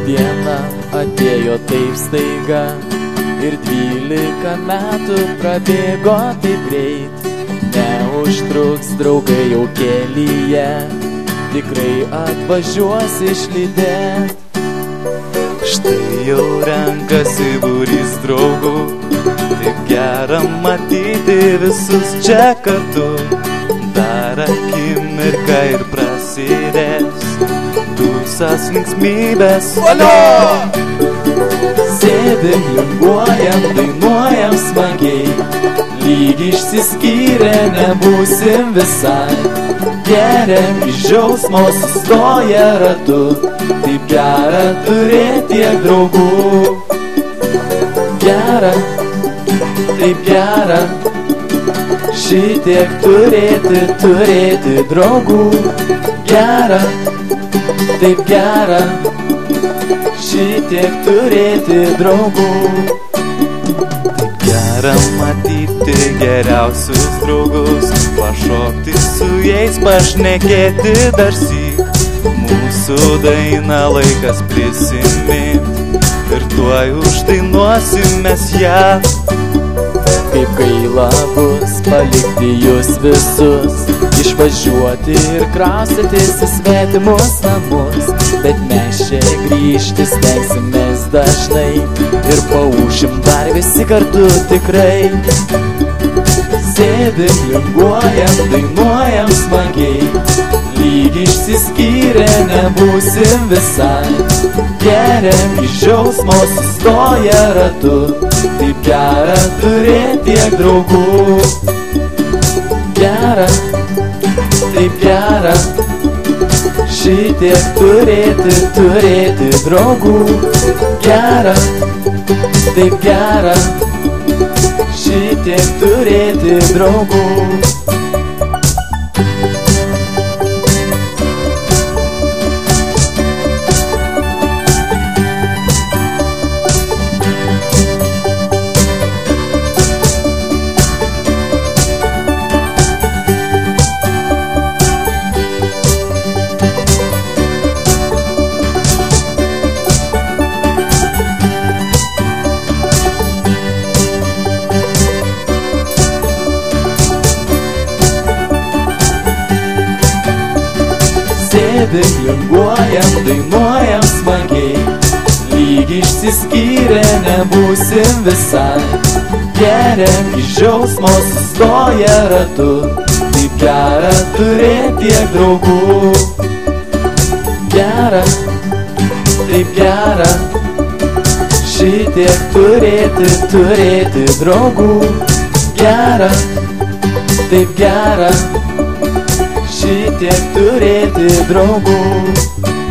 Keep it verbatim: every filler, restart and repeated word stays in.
diena atėjo taip staiga ir dvylika metų prabėgo taip greit. Neužtruks draugai jau kelyje, tikrai atvažiuos išlydėt. Štai jau renkasi būrys draugų, taip gera matyti visus čia kartu. Dar akimirka ir prasidės dusas linksmybės. Alio! Sėdim, linguojam, dainuojam smagiai, lyg išsiskyrę nebūsim visai. Geriam iš džiaugsmo sustoję ratu, taip gera turėti tiek draugų. Gera, taip gera, šitiek turėti, turėti draugų. Gera, taip gera, šitiek turėti draugų. Taip gera matyti geriausius draugus, pašokti su jais, pašnekėti darsyk. Mūsų dainą laikas prisimint ir tuoj uždainuosim mes ją. Kaip gaila bus palikti jūs visus, išvažiuoti ir kraustytis į svetimus namus. Bet mes čia grįžti stengsimės dažnai ir paušim dar visi kartu tikrai. Sėdim, linguojam, dainuojam smagiai, lyg išsiskyrę nebūsim visai. Geriam iš džiaugsmo sustoję ratu, taip gera turėti tiek draugų. Gera, taip gera, šitiek turėti, turėti draugų. Gera, taip gera, šitiek turėti draugų. Sėdim, linguojam, dainuojam smagiai, lyg išsiskyrę nebūsim visai. Geriam iš džiaugsmo sustoję ratu, taip gera turėti tiek draugų. Gera, taip gera, šitiek turėti, turėti draugų. Gera, taip gera, šitiek turėti draugų.